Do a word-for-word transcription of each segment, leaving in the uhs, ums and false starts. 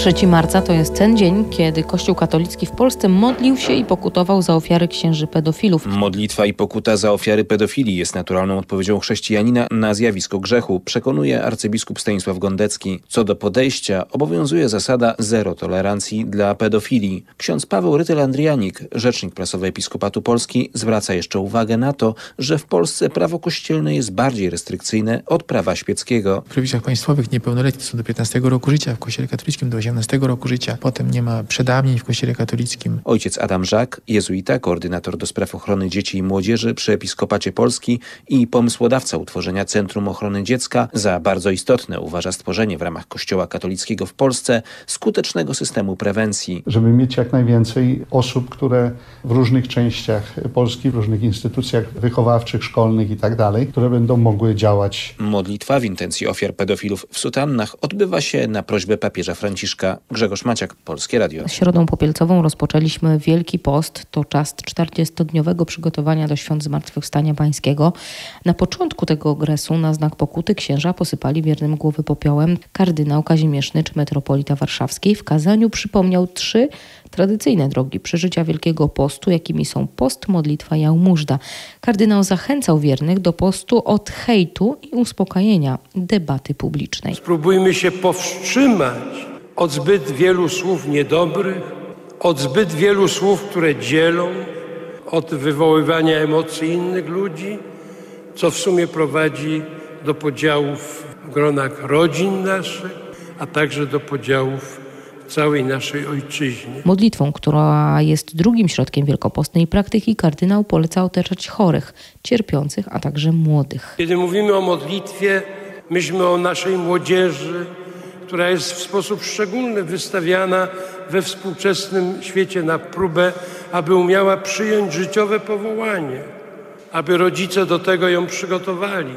trzeciego marca to jest ten dzień, kiedy Kościół katolicki w Polsce modlił się i pokutował za ofiary księży pedofilów. Modlitwa i pokuta za ofiary pedofilii jest naturalną odpowiedzią chrześcijanina na zjawisko grzechu, przekonuje arcybiskup Stanisław Gondecki. Co do podejścia obowiązuje zasada zero tolerancji dla pedofilii. Ksiądz Paweł Rytel-Andrianik, rzecznik prasowy Episkopatu Polski, zwraca jeszcze uwagę na to, że w Polsce prawo kościelne jest bardziej restrykcyjne od prawa świeckiego. W przepisach państwowych niepełnoletni są do piętnastego roku życia, w Kościele katolickim do osiemnastego roku życia. Potem nie ma przedawnień w Kościele katolickim. Ojciec Adam Żak, jezuita, koordynator do spraw ochrony dzieci i młodzieży przy Episkopacie Polski i pomysłodawca utworzenia Centrum Ochrony Dziecka, za bardzo istotne uważa stworzenie w ramach Kościoła katolickiego w Polsce skutecznego systemu prewencji. Żeby mieć jak najwięcej osób, które w różnych częściach Polski, w różnych instytucjach wychowawczych, szkolnych i tak dalej, które będą mogły działać. Modlitwa w intencji ofiar pedofilów w sutannach odbywa się na prośbę papieża Franciszka. Grzegorz Maciak, Polskie Radio. Środą popielcową rozpoczęliśmy Wielki Post. To czas czterdziestodniowego przygotowania do świąt Zmartwychwstania Pańskiego. Na początku tego okresu na znak pokuty księża posypali wiernym głowy popiołem. Kardynał Kazimierz Nycz, metropolita warszawski, w kazaniu przypomniał trzy tradycyjne drogi przeżycia Wielkiego Postu, jakimi są post, modlitwa i jałmużna. Kardynał zachęcał wiernych do postu od hejtu i uspokajania debaty publicznej. Spróbujmy się powstrzymać od zbyt wielu słów niedobrych, od zbyt wielu słów, które dzielą, od wywoływania emocji innych ludzi, co w sumie prowadzi do podziałów w gronach rodzin naszych, a także do podziałów w całej naszej ojczyźnie. Modlitwą, która jest drugim środkiem wielkopostnej praktyki, kardynał poleca otaczać chorych, cierpiących, a także młodych. Kiedy mówimy o modlitwie, myślmy o naszej młodzieży, która jest w sposób szczególny wystawiana we współczesnym świecie na próbę, aby umiała przyjąć życiowe powołanie, aby rodzice do tego ją przygotowali,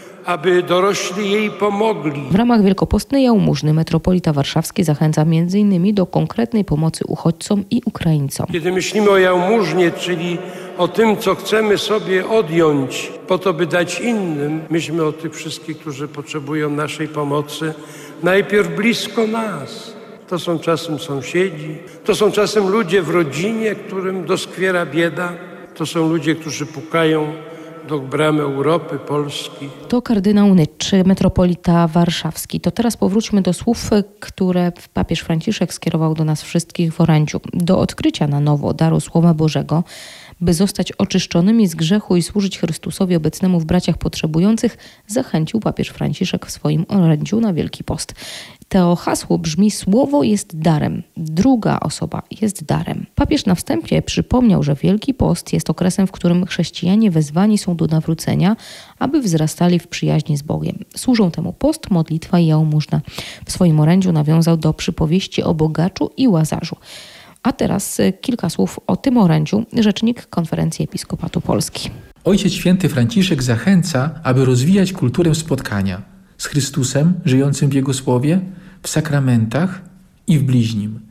aby dorośli jej pomogli. W ramach wielkopostnej jałmużny metropolita warszawski zachęca między innymi do konkretnej pomocy uchodźcom i Ukraińcom. Kiedy myślimy o jałmużnie, czyli o tym, co chcemy sobie odjąć po to, by dać innym, myślmy o tych wszystkich, którzy potrzebują naszej pomocy, najpierw blisko nas. To są czasem sąsiedzi, to są czasem ludzie w rodzinie, którym doskwiera bieda, to są ludzie, którzy pukają do bramy Europy, Polski. To kardynał Nycz, metropolita warszawski. To teraz powróćmy do słów, które papież Franciszek skierował do nas wszystkich w orędziu. Do odkrycia na nowo daru Słowa Bożego, by zostać oczyszczonymi z grzechu i służyć Chrystusowi obecnemu w braciach potrzebujących, zachęcił papież Franciszek w swoim orędziu na Wielki Post. To hasło brzmi: słowo jest darem, druga osoba jest darem. Papież na wstępie przypomniał, że Wielki Post jest okresem, w którym chrześcijanie wezwani są do nawrócenia, aby wzrastali w przyjaźni z Bogiem. Służą temu post, modlitwa i jałmużna. W swoim orędziu nawiązał do przypowieści o bogaczu i łazarzu. A teraz kilka słów o tym orędziu rzecznik Konferencji Episkopatu Polski. Ojciec Święty Franciszek zachęca, aby rozwijać kulturę spotkania z Chrystusem, żyjącym w Jego Słowie, w sakramentach i w bliźnim.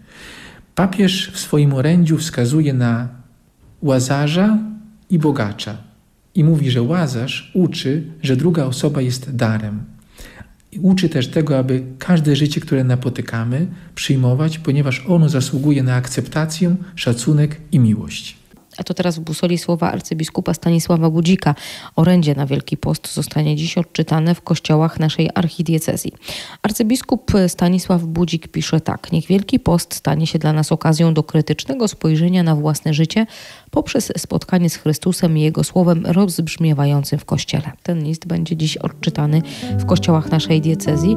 Papież w swoim orędziu wskazuje na łazarza i bogacza i mówi, że łazarz uczy, że druga osoba jest darem. I uczy też tego, aby każde życie, które napotykamy, przyjmować, ponieważ ono zasługuje na akceptację, szacunek i miłość. A to teraz w busoli słowa arcybiskupa Stanisława Budzika. Orędzie na Wielki Post zostanie dziś odczytane w kościołach naszej archidiecezji. Arcybiskup Stanisław Budzik pisze tak: niech Wielki Post stanie się dla nas okazją do krytycznego spojrzenia na własne życie poprzez spotkanie z Chrystusem i Jego Słowem rozbrzmiewającym w Kościele. Ten list będzie dziś odczytany w kościołach naszej diecezji.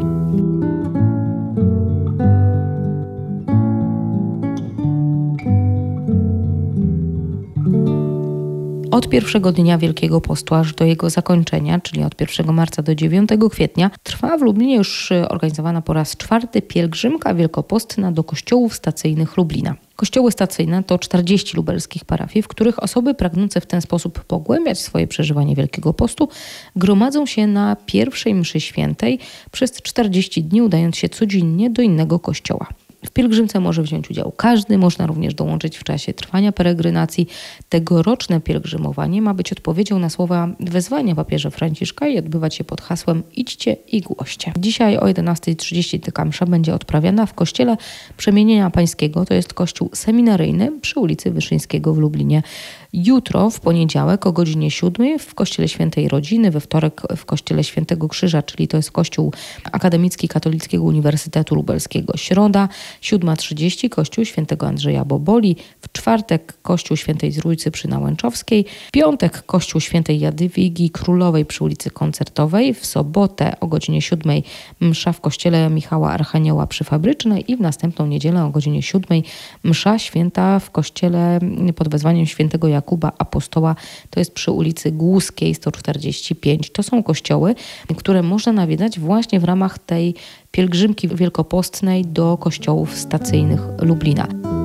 Od pierwszego dnia Wielkiego Postu aż do jego zakończenia, czyli od pierwszego marca do dziewiątego kwietnia, trwa w Lublinie już organizowana po raz czwarty pielgrzymka wielkopostna do kościołów stacyjnych Lublina. Kościoły stacyjne to czterdzieści lubelskich parafii, w których osoby pragnące w ten sposób pogłębiać swoje przeżywanie Wielkiego Postu gromadzą się na pierwszej mszy świętej przez czterdzieści dni, udając się codziennie do innego kościoła. W W pielgrzymce może wziąć udział każdy, można również dołączyć w czasie trwania peregrinacji. Tegoroczne pielgrzymowanie ma być odpowiedzią na słowa wezwania papieża Franciszka i odbywać się pod hasłem idźcie i głoście. Dzisiaj o jedenasta trzydzieści taka msza będzie odprawiana w kościele Przemienienia Pańskiego, to jest kościół seminaryjny przy ulicy Wyszyńskiego w Lublinie. Jutro, w poniedziałek o godzinie siódmej w kościele Świętej Rodziny, we wtorek w kościele Świętego Krzyża, czyli to jest kościół akademicki Katolickiego Uniwersytetu Lubelskiego. Środa, siódma trzydzieści kościół Świętego Andrzeja Boboli, w czwartek kościół Świętej Trójcy przy Nałęczowskiej, w piątek kościół Świętej Jadwigi Królowej przy ulicy Koncertowej, w sobotę o godzinie siódmej msza w kościele Michała Archanioła przy Fabrycznej i w następną niedzielę o godzinie siódmej msza święta w kościele pod wezwaniem Świętego Jakuba Apostoła, to jest przy ulicy Głuskiej sto czterdzieści pięć. To są kościoły, które można nawiedzać właśnie w ramach tej pielgrzymki wielkopostnej do kościołów stacyjnych Lublina.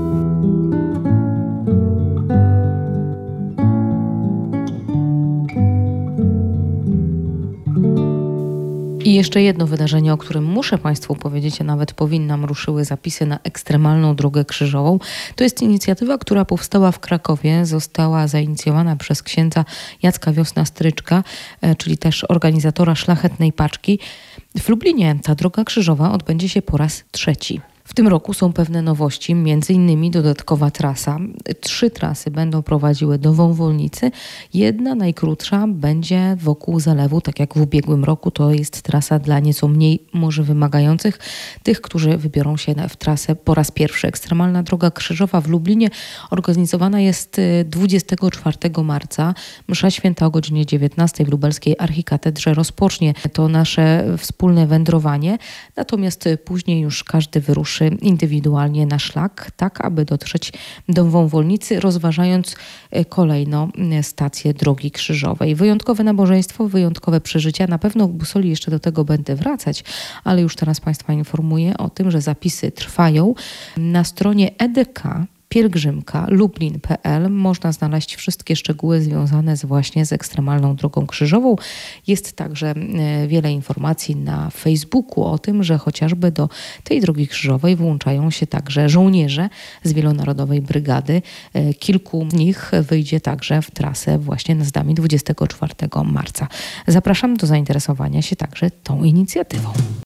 I jeszcze jedno wydarzenie, o którym muszę Państwu powiedzieć, a nawet powinnam, ruszyły zapisy na ekstremalną drogę krzyżową. To jest inicjatywa, która powstała w Krakowie, została zainicjowana przez księdza Jacka Wiosna-Stryczka, czyli też organizatora Szlachetnej Paczki. W Lublinie ta droga krzyżowa odbędzie się po raz trzeci. W tym roku są pewne nowości, między innymi dodatkowa trasa. Trzy trasy będą prowadziły do Wąwolnicy. Jedna, najkrótsza, będzie wokół zalewu, tak jak w ubiegłym roku. To jest trasa dla nieco mniej może wymagających, tych, którzy wybiorą się w trasę po raz pierwszy. Ekstremalna droga krzyżowa w Lublinie organizowana jest dwudziestego czwartego marca. Msza święta o godzinie dziewiętnastej w lubelskiej archikatedrze rozpocznie to nasze wspólne wędrowanie. Natomiast później już każdy wyruszy indywidualnie na szlak, tak aby dotrzeć do Wąwolnicy, rozważając kolejno stację drogi krzyżowej. Wyjątkowe nabożeństwo, wyjątkowe przeżycia. Na pewno w Busoli jeszcze do tego będę wracać, ale już teraz Państwa informuję o tym, że zapisy trwają. Na stronie E D K pielgrzymka lublin kropka p l można znaleźć wszystkie szczegóły związane z właśnie z ekstremalną drogą krzyżową. Jest także wiele informacji na Facebooku o tym, że chociażby do tej drogi krzyżowej włączają się także żołnierze z Wielonarodowej Brygady. Kilku z nich wyjdzie także w trasę właśnie na Zdami dwudziestego czwartego marca. Zapraszam do zainteresowania się także tą inicjatywą.